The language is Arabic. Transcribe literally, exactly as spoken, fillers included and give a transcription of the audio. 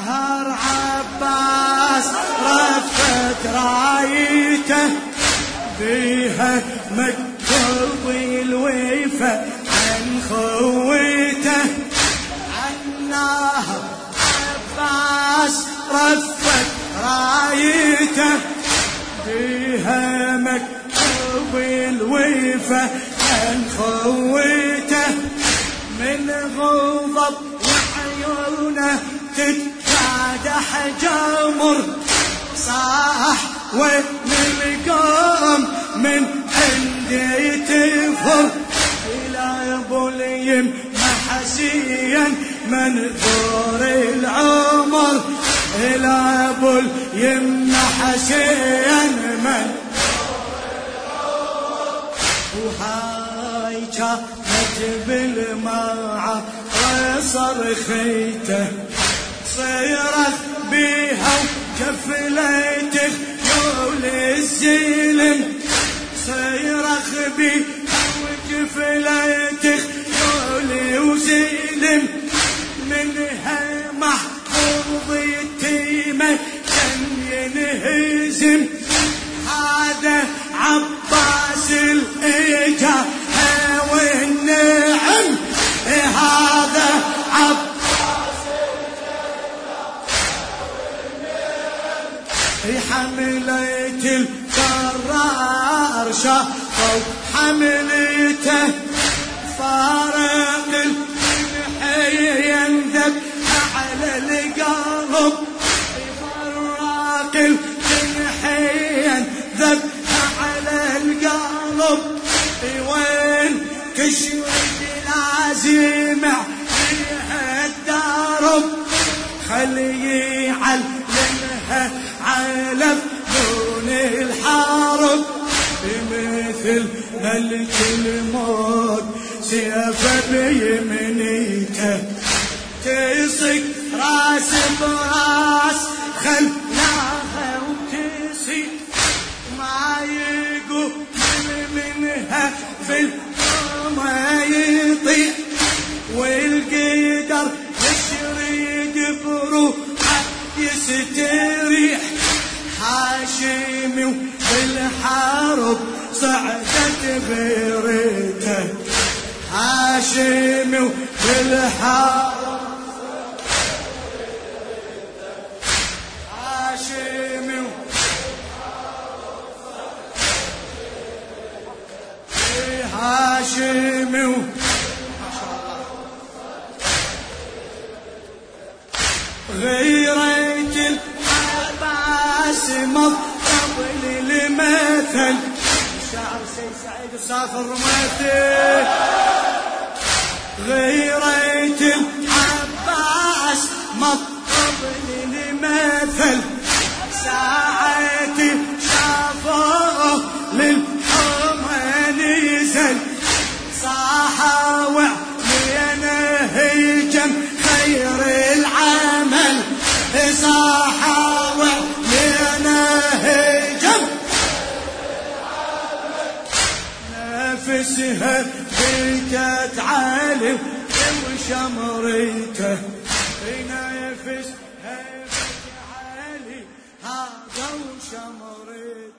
نهر عباس رفت رايته بيها مكتوب الوفا عن خويته. عن نهر عباس رفت رايته بيها مكتوب الوفا عن خويته. من غضب وعيونه تتكادح جمر صاح ومن القوم من عندي تفر. إلى أبو اليم محسيا منظور العمر. إلى أبو اليم محسيا من وهاي كانت بالماعة وصرخيته صيرخ بيها وكفلته يول الزلم. صيرخ بيها وكفلته يول وزلم. منها محفوظ يتيمة كان ينهزم. هذا عباس الإجا والنعم. هذا عباس حملت القرار شافوا حملته. فارق الجنحي ينذب على القلب. فارق الجنحي ينذب على القلب. وين كشوف لازم فيها الدرب. خلي يعلمها على فنون الحرب. مثل ملك الموت سيف بيمنيته تسق راس براس. خلاها وتسق ما يقول منها في ما يطيع. والقدر يشرد بروحه يستريح. هاشمي وبالحرب صعدت غيرته. هاشمي وبالحرب هاشمي هاشمي غيرت العباس مطب للمثل. الشاعر سيد سعيد الصافر ممثل. غيرت العباس مطب للمثل. ساعتي شافوه للحمى نزل. صاحا وعلينا هيجم خير العمل. صاحا وعلينا هيجم نفسها بيتت عالم وشمريته. نفسها بيتت عالي هذا وشمريته.